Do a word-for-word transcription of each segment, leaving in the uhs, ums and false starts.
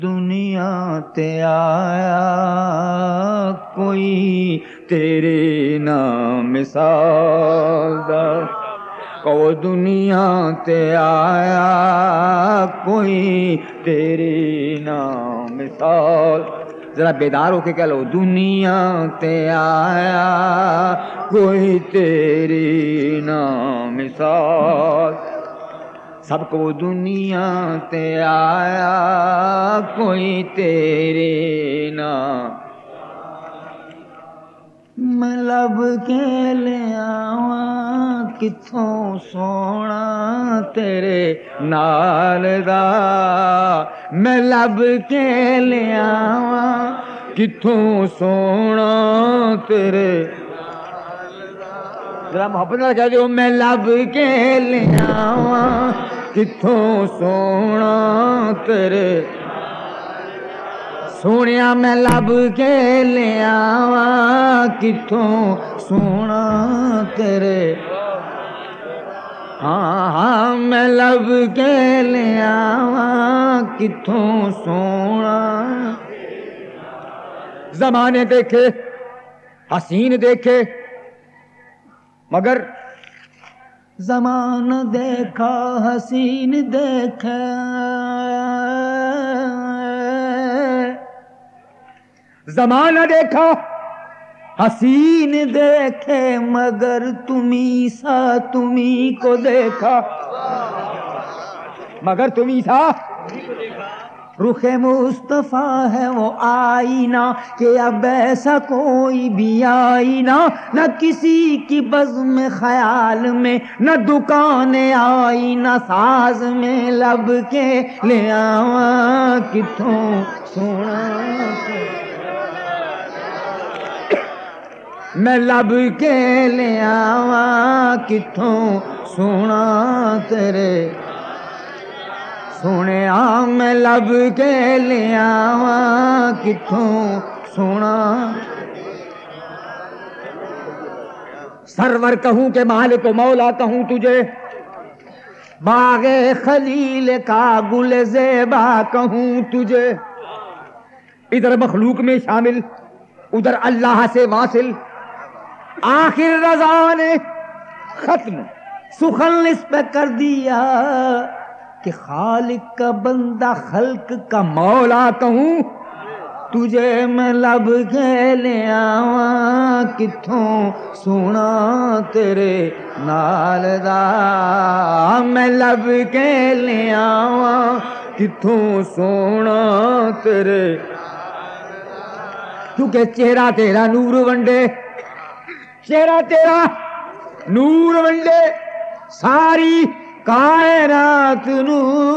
دنیا تے آیا کوئی تیرے نام مثال دا، کو دنیا تے آیا کوئی تیرے نام مثال، ذرا بیدار ہو کے کہہ لو، دنیا تے آیا کوئی تیری نام مثال، سب کو دنیا تے آیا کوئی تیرے نام، میں لب کے لے آواں کتھوں سونا تیرے نال دا، میں لب کے لے آواں کتھوں سونا تیرے نال دا، ذرا محبت نال کہہ دیو، میں لب کے لے آواں کتھوں سونا تیرے، سونیا میں لب کے لے آواں کتھوں سونا تیرے، ہاں ہاں میں لب کے لے آواں کتھوں سونا، زمانے دیکھے حسین دیکھے مگر زمانہ دیکھا حسین دیکھا، زمانہ دیکھا حسین دیکھے مگر تمہیں سا تمہیں کو دیکھا، مگر تمہیں سا رخ مصطفیٰ ہے وہ آئینہ کہ اب ایسا کوئی بھی آئینہ، نہ کسی کی بزم خیال میں نہ دکان آئینہ ساز میں، لب کے لے آواں کتھوں سونا، میں لب کے لے آواں کتھوں سونا تیرے، سونے آ میں لب کے لے آواں کتھوں سونا، سرور کہوں کہ مالک و مولا کہوں تجھے، باغ خلیل کا گل زیبا کہوں تجھے، ادھر مخلوق میں شامل ادھر اللہ سے واصل، آخر رضا نے ختم سخن اس پہ کر دیا کہ خالق کا بندہ خلق کا مولا کہوں تجھے، میں لب کے لے آواں کتھوں سونا تیرے نال دا، میں لب کے لے آواں کتھوں سونا تیرے، کیونکہ چہرہ تیرا نور ونڈے، چہرہ تیرا نور ونڈے ساری کائنات نو،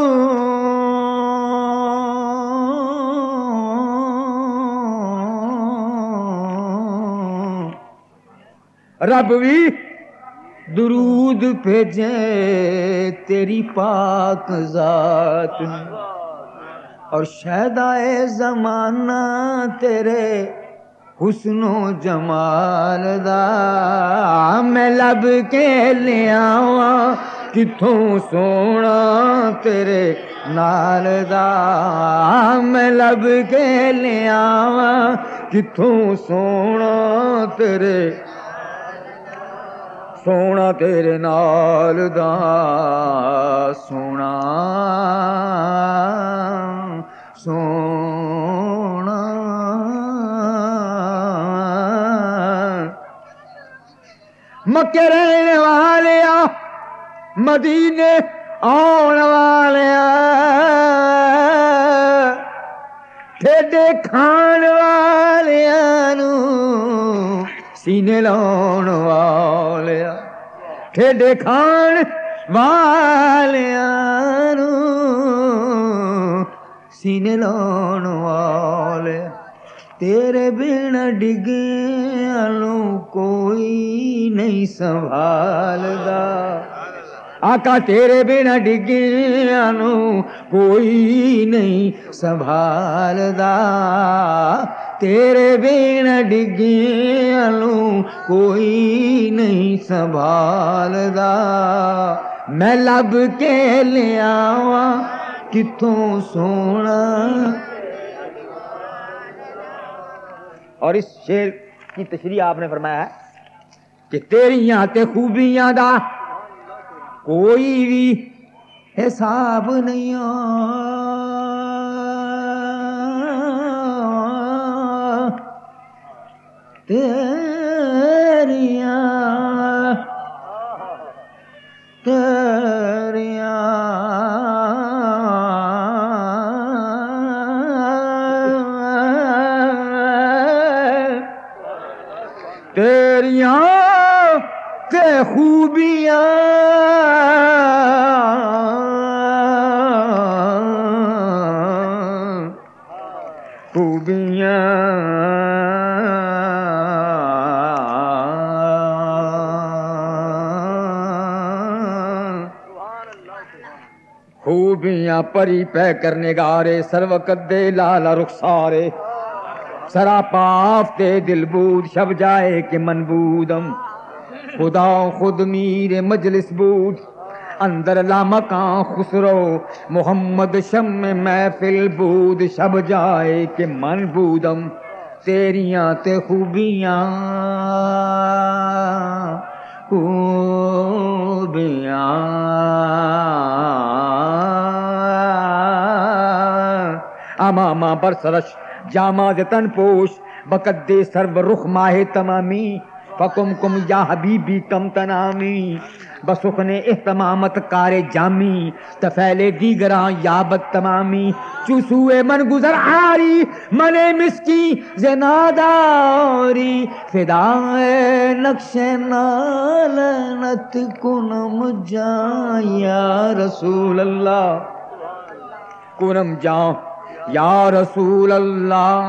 رب بھی درود بھیجے تیری پاک ذات، اور شہدائے زمانہ تیرے حسن و جمال دا، میں لب کے لے آواں کتھوں سونا تیرے نال دا، میں لب کے لے آواں کتھوں سونا تیرے، سونا تیرے نال دا، سونا سونا، مکے رہنے والے مدینے آن والے ٹھیڈے کھان والے سینے لاؤن والے، ٹھیڈے کھان والے سینے لاؤن والے، تیرے بنا ڈگیاں کوئی نہیں سنبھالدا، آقا تیرے بنا ڈگیاں کوئی نہیں سنبھالدا، تیرے بنا ڈگیاں کوئی نہیں سنبھالدا، میں لب کے لے آواں کتوں سونا اور اس شعر کی تشریح آپ نے فرمایا ہے کہ تیریاں تے خوبیاں دا کوئی بھی حساب نہیں تیریاں تیریاں تیریاں تے خوبیاں خوبیاں خوبیاں پری پہ کرنے گارے سروقت دے لالا رخسارے سراپا آفتے دل بود شب جائے کہ منبودم خدا خود میر مجلس بود اندر لامکاں خسرو محمد شم محفل بود شب جائے کہ منبودم تیریاں تے خوبیاں خوبیاں امامہ برسرش جامہ تن پوش بقد سرو رخ ماہ تمامی فکم کم یا حبیبی کم تنامی بسخن اہتمامت کار جامی تفیل دیگراں یابت تمامی چوسوئے من گزر آری من مسکی زناداری فدائے نقش نالنت کنم جان یا رسول اللہ کنم جان یا رسول اللہ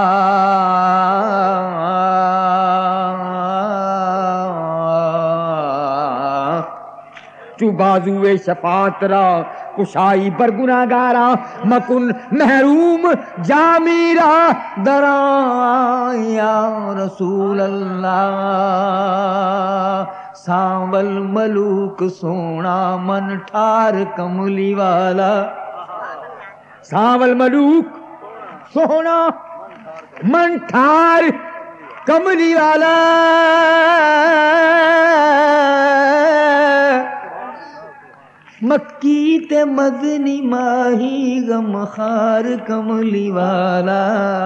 تو بازوے شفاعت را کشائی برگناگارا مکن محروم جامیرا درا یا رسول اللہ سانول ملوک سونا من ٹھار کملی والا سانول ملوک سونا من ٹھار کملی والا مکی تے مدنی ماہی غمخار کملی والا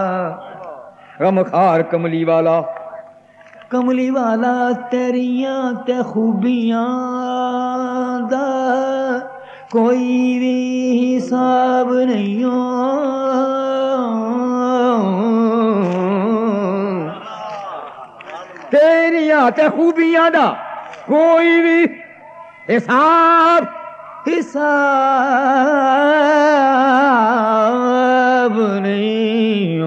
غمخار کملی والا کملی والا تیریاں تے خوبیاں دا کوئی بھی حساب نہیں تیریاں تے خوبیاں دا کوئی بھی حساب حساب نہیں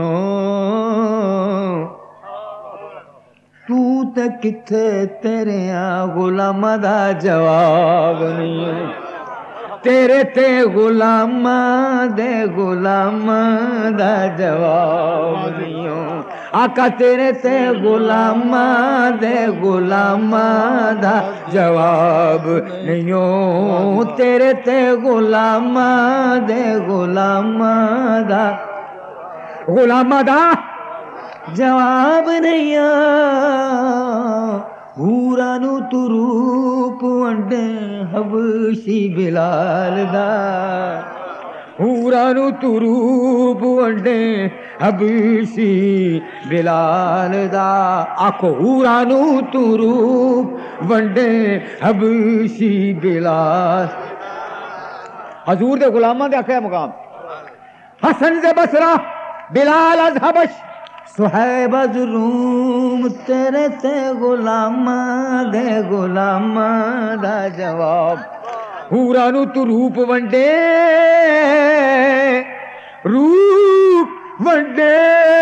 تو تے کتھے تیرے غلام دا جواب نہیں تیرے تے غلام دے غلام دا جواب نہیں آقا تیرے تے غلام دے غلام دا جواب نہیں تیرے تے غلام دے غلام دا غلام دا جواب نہیں حورانو تو روپ ونڈے حبشی بلال دا حورانو تو روپ ونڈے حبشی بلال دا آکھو حورانو تو روپ ونڈے حبشی بلال حضور دے غلامہ دے آخر مقام حسن دے بصرہ بلال از حبش صہیب از روم تیرے تے غلام دے غلام دا جواب حورانو تو روپ ونڈے روپ ونڈے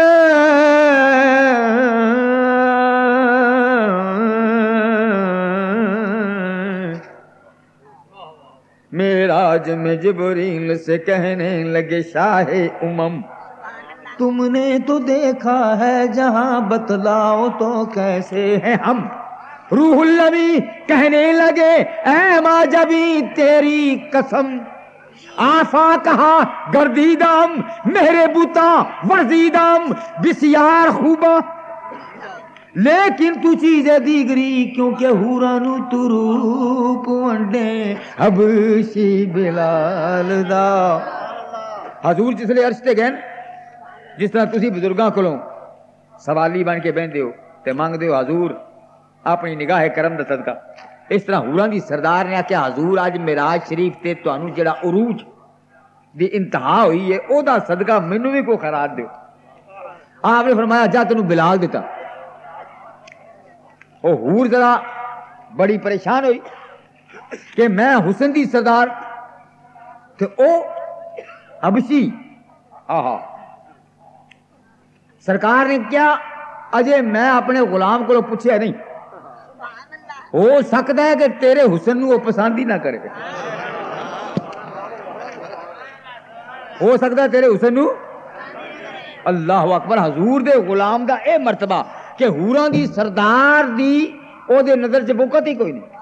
معراج میں جبریل سے کہنے لگے شاہ امم تم نے تو دیکھا ہے جہاں بتلاؤ تو کیسے ہیں ہم روح النبی کہنے لگے اے ماجبی تیری قسم آفا کہا گردیدم میرے بوتا ورزیدم بسیار خوبا لیکن تو چیزیں دیگری کیونکہ ہورانو تو روپ ونڈے حبشی بلال دا. حضور جس لئے عرش تے گئے جس طرح تسی بزرگاں کولوں سوالی بن کے بہندے ہو تے مانگ دے ہو حضور اپنی نگاہ کرم دا صدقہ, اس طرح حوراں دی سردار نے کہ حضور اج معراج شریف تے تانوں جڑا عروج دی انتہا ہوئی ہے او دا صدقہ مینوں بھی کوئی خیرات دیو. آپ نے فرمایا جا تینوں بلال دیتا. او حور ذرا بڑی پریشان ہوئی کہ میں حسن دی سردار تے او حبشی. آہا سرکار نے کیا اجے میں اپنے غلام کو پوچھیا نہیں, ہو سکتا ہے کہ تیرے حسن نو وہ پسند ہی نہ کرے, ہو سکتا ہے تیرے حسن نو. اللہ اکبر. حضور دے غلام دا اے مرتبہ کہ حوراں دی سردار دی او دے نظر چ بوکت ہی کوئی نہیں.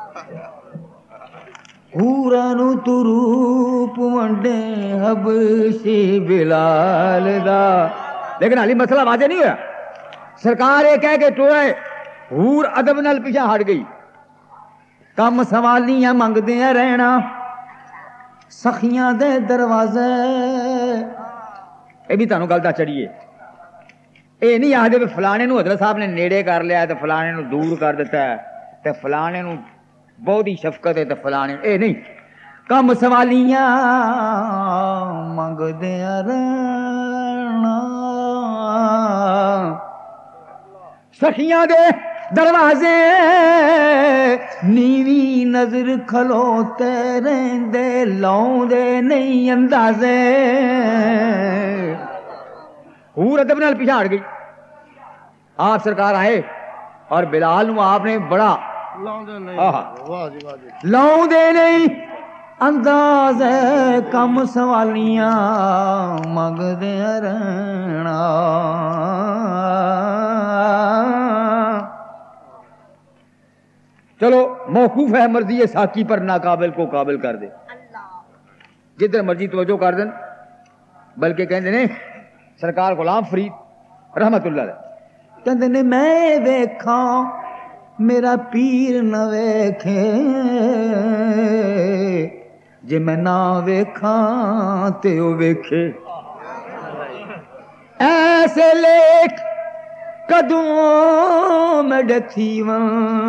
حوراں نو تو روپ ونڈے حبشی بلال دا. لیکن حالی مسئلہ واضح نہیں ہوا. سرکار یہ کہہ کے ٹوئے حور ادب نال پیچھے ہٹ گئی. کم سوالیاں منگدیاں رہنا سخیاں دے دروازے. یہ بھی تانوں گل دا چڑھیے, اے نہیں آخدے بھی فلانے نو حضرت صاحب نے نیڑے کر لیا ہے تے فلانے نو دور کر دیتا ہے تے فلانے نو بہت ہی شفقت ہے تے فلانے, اے نہیں. کم سوالیاں منگدیاں رہنا سخیاں دے دروازے نیوی نظر کھلوتے رہندے لاؤں دے نہیں اندازے. حور ادب نال پیچھے ہٹ گئی. آپ سرکار آئے اور بلال نو آپ نے بڑا لاؤں دے نہیں انداز کم سوالیاں منگدے رہنا. چلو موقوف ہے مرضی ہے ساقی پر ناقابل کو قابل کر دے, جدھر مرضی توجہ کر دیں. بلکہ کہندے نے سرکار غلام فرید رحمت اللہ علیہ کہندے نے میں ویکھاں میرا پیر نہ ویکھے جے میں نہ ویکھاں تے او ویکھے. ایسے لیک کدوں میں ڈتھی واں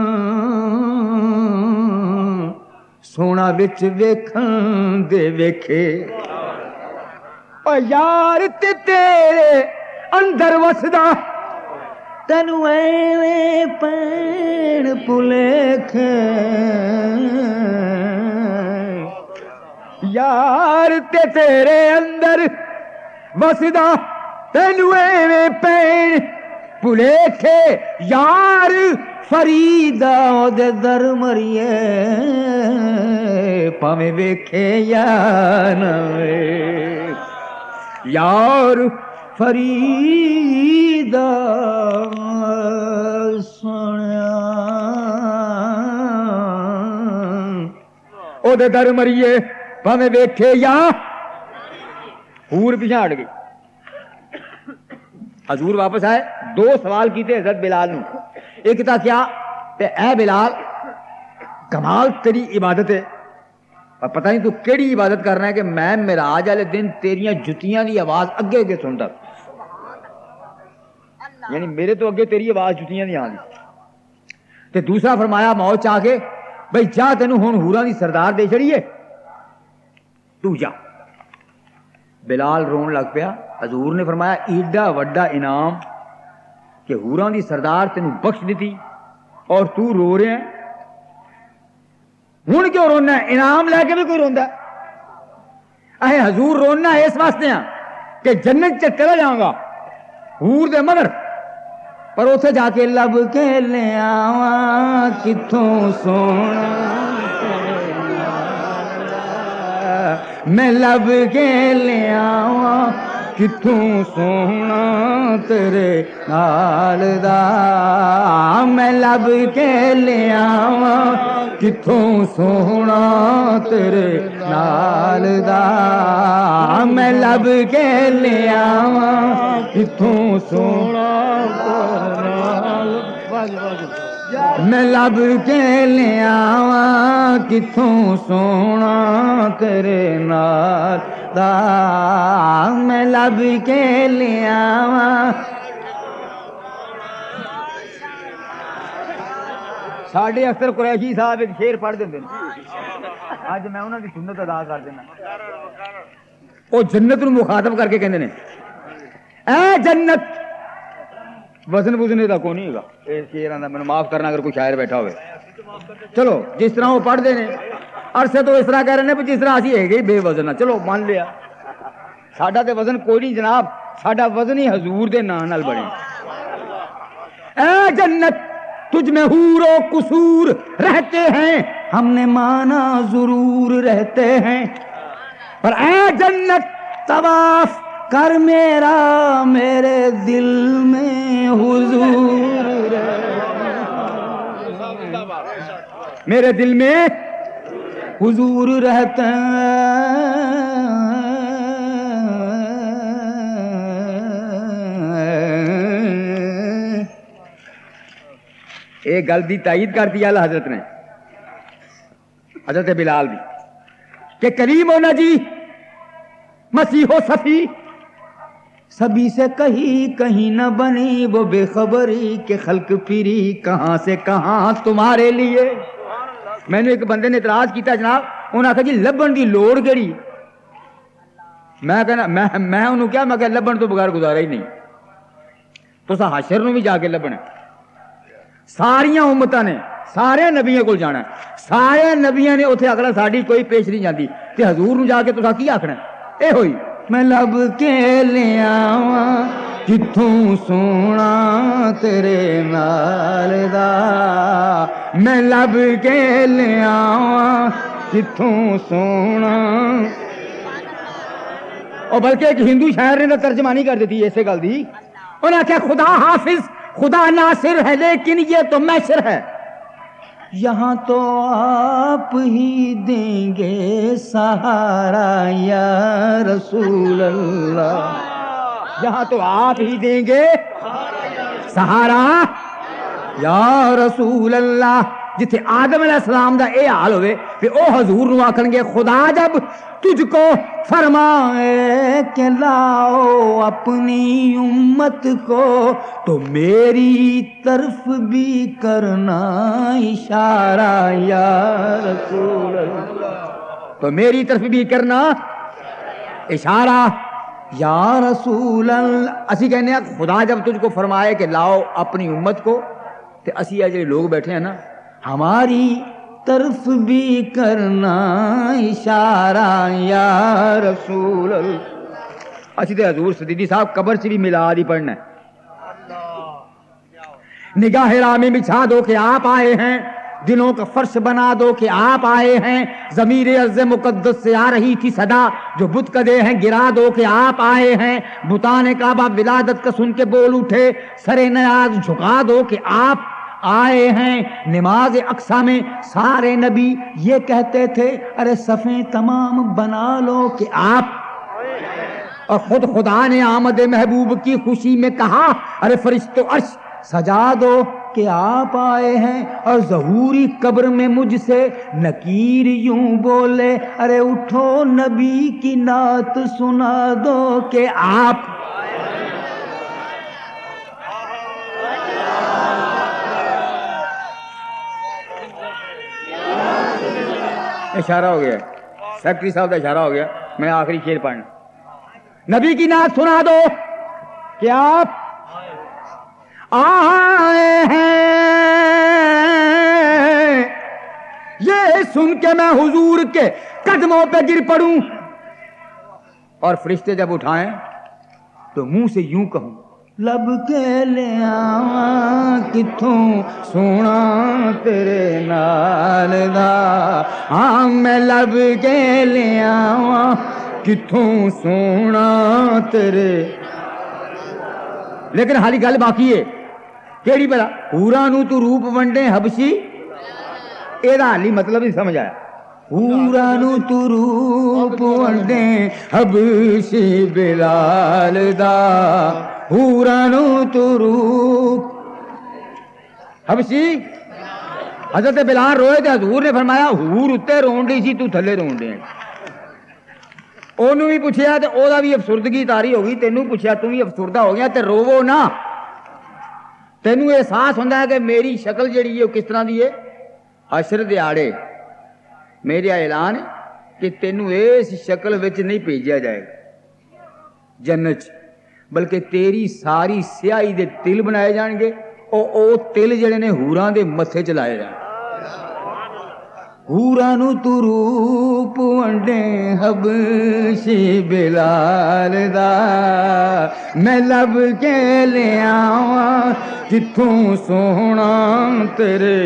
سونا وچ ویکھن دے ویکھے. او یار تے تیرے اندر وسدا تینوں ایویں پین پلیکھے. یار تے تیرے اندر وسدا تینوں ایویں پین پلیکھے. یار فریدا دے در مریے پاویں ویکھے یا نہ ویکھے. یار فریدا سنیا او دے در مریے پاویں ویکھے یا. حور پیچھے ہٹ گئی. حضور واپس آئے, دو سوال کیتے حضرت بلال نے. ایک تھا کیا کہ اے بلال کمال تیری عبادت ہے اور پتہ نہیں تو کیڑی عبادت کر رہا ہے کہ میں معراج والے دن تیریاں جتیاں دی آواز اگے اگے سنتا, یعنی میرے تو اگے تیری آواز جتیاں دی آندی. تے دوسرا فرمایا موت چاہ کے بھئی جا تینوں ہن حوراں دی سردار دے چڑیے تو جا. بلال رون لگ پیا. حضور نے فرمایا ایڈا وڈا انعام کہ حوراں دی سردار تینوں بخش دیتی اور تو رو رہے ہیں. ہن کیوں رونا ہے؟ انعام لے کے بھی کوئی روندا ہے؟ اے حضور رونا اس واسطے ہیں کہ جنت چ چلا جاؤں گا حور دے مگر, پر اتنے جا کے لب کے لے آواں کتھوں سونا میں لب کے لے آواں किथों सोना तेरे नाल दा मैं लब के ले आवां किथों सोना तेरे नाल दा मैं लब के ले आवां किथों सोना तेरे नाल मैं लब के ले आवां किथों सोना तेरे नाल दा मैं लब के ले आवां। साढ़े अख्तर कुरैशी साहब एक शेर पढ़ देंगे अज मैं उन्होंने सुन्नत अदा कर देना वो जन्नत नूं मुखातब करके कहंदे ने ऐ जन्नत वजन वजन का कोई नहीं होगा शेर आंदा मैनूं माफ करना अगर कोई शायर बैठा होवे चलो जिस तरह वो पढ़ते हैं अरसे तो इस तरह कह रहे हैं जिस तरह असीं हैगे बेवजन चलो मान लिया साडा ते वजन कोई नहीं जनाब साडा वजन ही हजूर दे नाम नाल बने। ऐ जन्नत तुझ में हूरो कुसूर रहते हैं हमने माना जरूर रहते हैं पर ऐ जन्नत तवाफ कर मेरा मेरे दिल में हुजूर मेरे दिल में हुजूर रहते हैं। एक गल दी तायीद कर दी आला हजरत ने हजरत बिलाल दी कि करीम हो नजी मसीहो सफी सभी से कहीं कहीं न बनी वो बेखबरी के खल्क फिरी कहां से कहां तुम्हारे लिए। मैंने एक बंदे ने इतराज किया जनाब उन्हें आखा जी लभन की लोड़ केड़ी मैं कहना मैं मैं उन्होंने क्या मैं कहा लभन तो बगैर गुजारा ही नहीं तुसा हशर नूं भी जाके लभना सारिया उम्मतां ने सारे नबियों को जाना सारे नबियों ने उत्थे आखना साडी कोई पेश नहीं जाती ते हजूर नूं जाके तुसा की आखना ए होई मैं लब के ले आवां किथों सोना तेरे नाल दा मैं लब के ले आवां किथों सोना। और बल्कि एक हिंदू शायर ने तर्जमानी कर दी इसे गल दी उन्हें आख्या खुदा हाफिज खुदा नासिर है लेकिन ये तो मैसर है यहाँ तो आप ही देंगे सहारा या रसूल अल्लाह यहाँ तो आप ही देंगे सहारा या रसूल अल्लाह जिथे आदम अलैहिस्सलाम दा ए हाल होवे ते ओ हजूर नूं आखणगे खुदा जब तुझको फरमाए कि लाओ अपनी उम्मत को तो मेरी तरफ भी करना इशारा या रसूल अल्लाह तो मेरी तरफ भी करना इशारा या रसूल अल्लाह। असी कहने खुदा जब तुझको फरमाए कि लाओ अपनी उम्मत को ते असी जो लोग बैठे हैं ना हमारी तरफ भी करना इशारा या रसूल अल्लाह। असी तो हजूर सदीदी साहब कब्र से भी मिलाद ही पढ़ना है निगाह रामी बिछा दो कि आप आए हैं दिलों का फर्श बना दो कि आप आए हैं ज़मीर अर्ज़ मुक़द्दस से आ रही थी सदा जो बुत कदे हैं गिरा दो कि आप आए हैं बुताने काबा विलादत का सुन के बोल उठे सरे नयाज झुका दो कि आप आए हैं। नमाज अक्सा में सारे नबी ये कहते थे अरे सफ़े तमाम बना लो कि आप और खुद खुदा ने आमद महबूब की खुशी में कहा अरे फरिश्तो अर्श सजा दो कि आप आए हैं और ज़हूरी कब्र में मुझसे नकीर यूं बोले अरे उठो नबी की नात सुना दो कि आप इशारा हो गया सेक्रेटरी साहब का इशारा हो गया मैं आखिरी शेर पढ़ना नबी की नात सुना दो कि आप आए हैं। ये सुन के मैं हुजूर के कदमों पे गिर पड़ूं और फरिश्ते जब उठाएं तो मुंह से यूं कहूं लब के ले आवां किथों सोना तेरे नाल दा हाँ मैं लब के ले आवां کتھوں سونا تیرے. لیکن حالی گل باقی ہے کیڑی بلا حوراں نو تو روپ ونڈے حبشی اے دا حالی مطلب نہیں سمجھ آیا. حوراں نو تو روپ ونڈے حبشی بلال دا حوراں نو تو روپ حبشی. حضرت بلال روئے تے حضور نے فرمایا حور اتے رون ڈی سی تو تھلے رون ڈے. انہوں بھی پوچھیا تے او دا بھی افسردگی تاری ہو گئی. تینوں پوچھیا تم بھی افسردہ ہو گیا تے روو نا. تینوں احساس ہوندا ہے کہ میری شکل جڑی ہے وہ کس طرح دی ہے. حشر دیاڑے میرا اعلان ہے کہ تینوں اس شکل وچ نہیں بھیجیا جائے گا جنت چ، بلکہ تیری ساری سیاہی دے تل بنائے جان گے. او او تل جڑے نے حوراں دے متھے چ لائے جان. حوراں نو تو روپ ونڈے حبشی بلال دا میں لب کے لے آواں کتھوں سونا تیرے.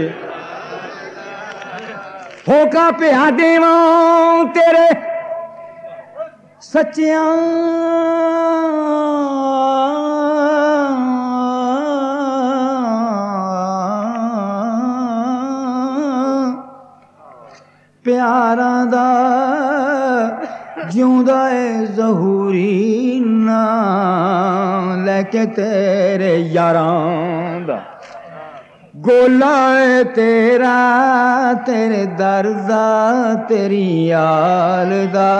ہو کا پیا دیواں تیرے سچیاں پیاراں دا جیوندا اے ظہوری نا لے کے تیرے یاراں دا. گولا اے تیرا تیرے در دا تیری آل دا.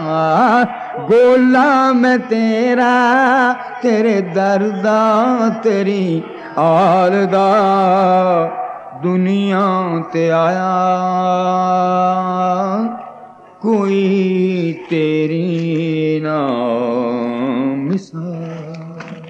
گولا میں تیرا تیرے در دا تیری آل دا. دنیا تے آیا کوئی تیری نا مثال.